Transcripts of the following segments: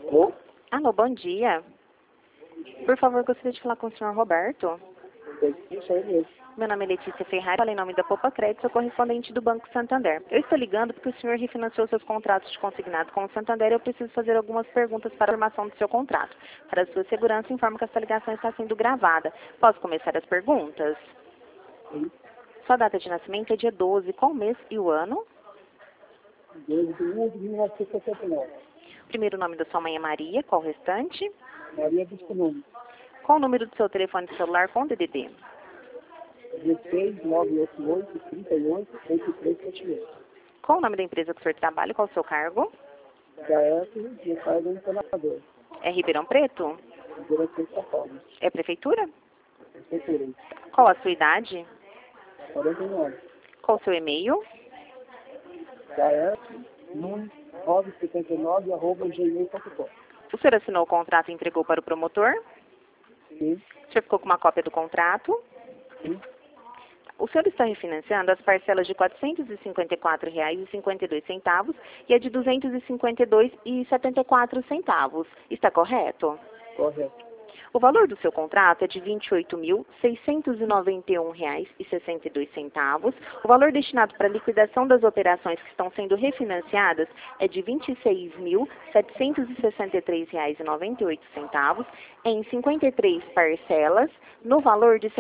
Alô? Alô, bom dia. Por favor, gostaria de falar com o senhor Roberto. Isso aí mesmo. Meu nome é Letícia Ferrari, falei em nome da Poupa Crédito, sou correspondente do Banco Santander. Eu estou ligando porque o senhor refinanciou seus contratos de consignado com o Santander e eu preciso fazer algumas perguntas para a formação do seu contrato. Para a sua segurança, informo que essa ligação está sendo gravada. Posso começar as perguntas? Sim. Sua data de nascimento é dia 12, qual o mês e o ano? 12 de 1 de 1969. Primeiro nome da sua mãe é Maria, qual o restante? Maria Bisconome. Qual o número do seu telefone celular com DDD? 16 988 38 8378. Qual o nome da empresa que o senhor trabalha e qual o seu cargo? HF e o cargo do senador. É Ribeirão Preto? Diretor de São Paulo. É prefeitura? Prefeitura. Qual a sua idade? 49. Qual o seu e-mail? HF 979 @gmail.com. O senhor assinou o contrato e entregou para o promotor? Sim. O senhor ficou com uma cópia do contrato? Sim. O senhor está refinanciando as parcelas de R$ 454,52 e a de R$ 252,74. Está correto? Correto. O valor do seu contrato é de R$ 28.691,62. O valor destinado para a liquidação das operações que estão sendo refinanciadas é de R$ 26.763,98 em 53 parcelas, no valor de R$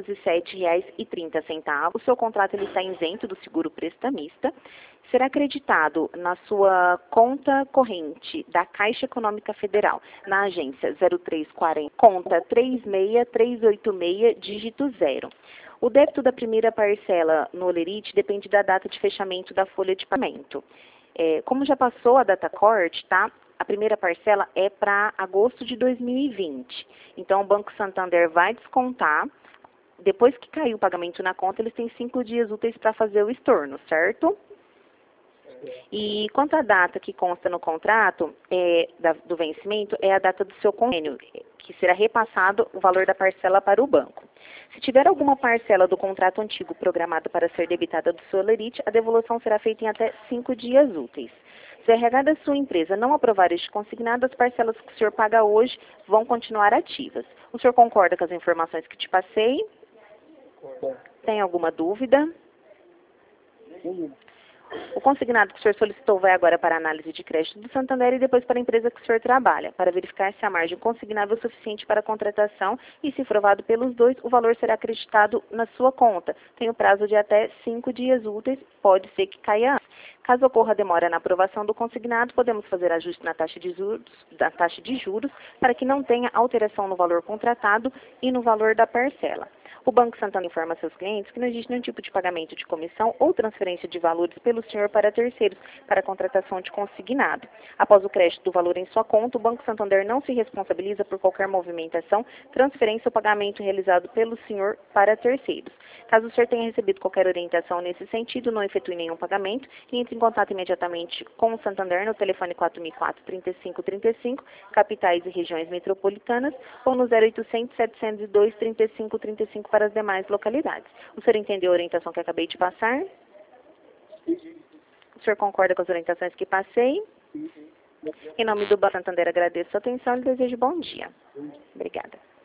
707,30. O seu contrato ele está isento do seguro prestamista. Será acreditado na sua conta corrente da Caixa Econômica Federal, na agência 0340, conta 36386, dígito 0. O débito da primeira parcela no Olerite depende da data de fechamento da folha de pagamento. Como já passou a data corte, tá? A primeira parcela é para agosto de 2020. Então, o Banco Santander vai descontar. Depois que cair o pagamento na conta, eles têm 5 dias úteis para fazer o estorno, certo? E quanto à data que consta no contrato do vencimento, é a data do seu convênio, que será repassado o valor da parcela para o banco. Se tiver alguma parcela do contrato antigo programada para ser debitada do seu Olerite, a devolução será feita em até 5 dias úteis. Se a RH da sua empresa não aprovar este consignado, as parcelas que o senhor paga hoje vão continuar ativas. O senhor concorda com as informações que te passei? Correto. Tem alguma dúvida? Sim. O consignado que o senhor solicitou vai agora para a análise de crédito do Santander e depois para a empresa que o senhor trabalha, para verificar se a margem consignável é suficiente para a contratação e, se provado pelos dois, o valor será acreditado na sua conta. Tem o prazo de até 5 dias úteis, pode ser que caia antes. Caso ocorra demora na aprovação do consignado, podemos fazer ajuste na taxa de juros para que não tenha alteração no valor contratado e no valor da parcela. O Banco Santander informa a seus clientes que não existe nenhum tipo de pagamento de comissão ou transferência de valores pelo senhor para terceiros para a contratação de consignado. Após o crédito do valor em sua conta, o Banco Santander não se responsabiliza por qualquer movimentação, transferência ou pagamento realizado pelo senhor para terceiros. Caso o senhor tenha recebido qualquer orientação nesse sentido, não efetue nenhum pagamento e entre em contato imediatamente com o Santander no telefone 4004-3535, capitais e regiões metropolitanas, ou no 0800-702-3535 para as demais localidades. O senhor entendeu a orientação que acabei de passar? O senhor concorda com as orientações que passei? Em nome do Banco Santander, agradeço a sua atenção e desejo bom dia. Obrigada.